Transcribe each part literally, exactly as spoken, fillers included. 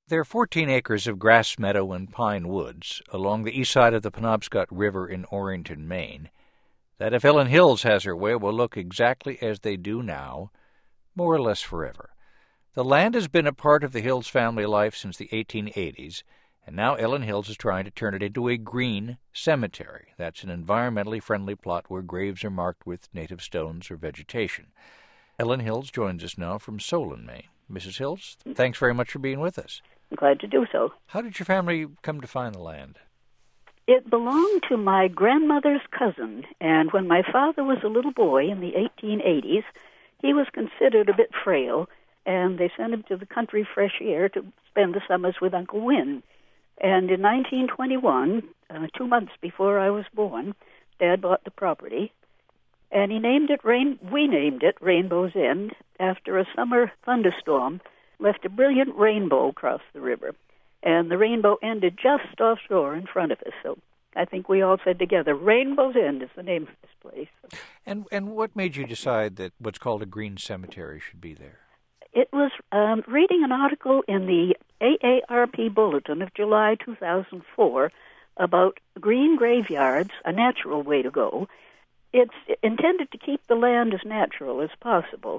There are fourteen acres of grass meadow and pine woods along the east side of the Penobscot River in Orrington, Maine, that if Ellen Hills has her way will look exactly as they do now, more or less forever. The land has been a part of the Hills family life since the eighteen eighties, and now Ellen Hills is trying to turn it into a green cemetery. That's an environmentally friendly plot where graves are marked with native stones or vegetation. Ellen Hills joins us now from Solon, Maine. Missus Hills, thanks very much for being with us. I'm glad to do so. How did your family come to find the land? It belonged to my grandmother's cousin, and when my father was a little boy in the eighteen eighties, he was considered a bit frail, and they sent him to the country fresh air to spend the summers with Uncle Win. And in nineteen twenty-one, uh, two months before I was born, Dad bought the property, and he named it Rain. We named it Rainbow's End after a summer thunderstorm left a brilliant rainbow across the river, and the rainbow ended just offshore in front of us. So I think we all said together, Rainbow's End is the name of this place. And and what made you decide that what's called a green cemetery should be there? It was um, reading an article in the A A R P Bulletin of July two thousand four about green graveyards, a natural way to go. It's intended to keep the land as natural as possible.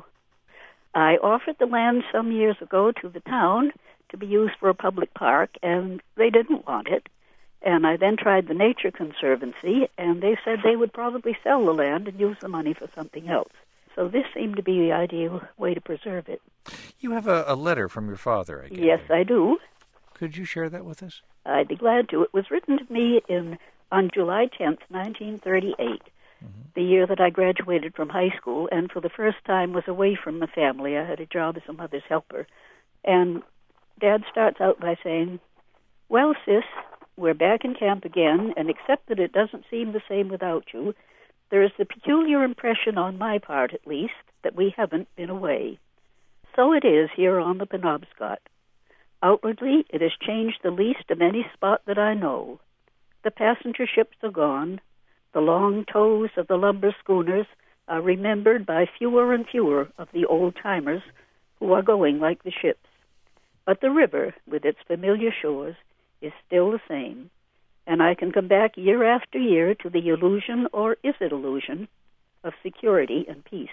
I offered the land some years ago to the town to be used for a public park, and they didn't want it. And I then tried the Nature Conservancy, and they said they would probably sell the land and use the money for something else. So this seemed to be the ideal way to preserve it. You have a, a letter from your father, I guess. Yes, I do. Could you share that with us? I'd be glad to. It was written to me in on July tenth, nineteen thirty-eight. Mm-hmm. The year that I graduated from high school, and for the first time was away from the family. I had a job as a mother's helper. And Dad starts out by saying, "Well, sis, we're back in camp again, and except that it doesn't seem the same without you, there is the peculiar impression on my part, at least, that we haven't been away. So it is here on the Penobscot. Outwardly, it has changed the least of any spot that I know. The passenger ships are gone. The long tows of the lumber schooners are remembered by fewer and fewer of the old-timers who are going like the ships. But the river, with its familiar shores, is still the same, and I can come back year after year to the illusion, or is it illusion, of security and peace."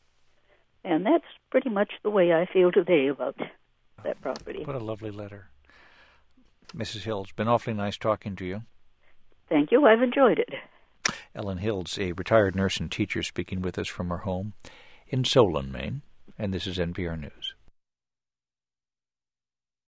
And that's pretty much the way I feel today about that property. What a lovely letter. Missus Hills, been awfully nice talking to you. Thank you. I've enjoyed it. Ellen Hills, a retired nurse and teacher, speaking with us from her home in Solon, Maine, and this is N P R News.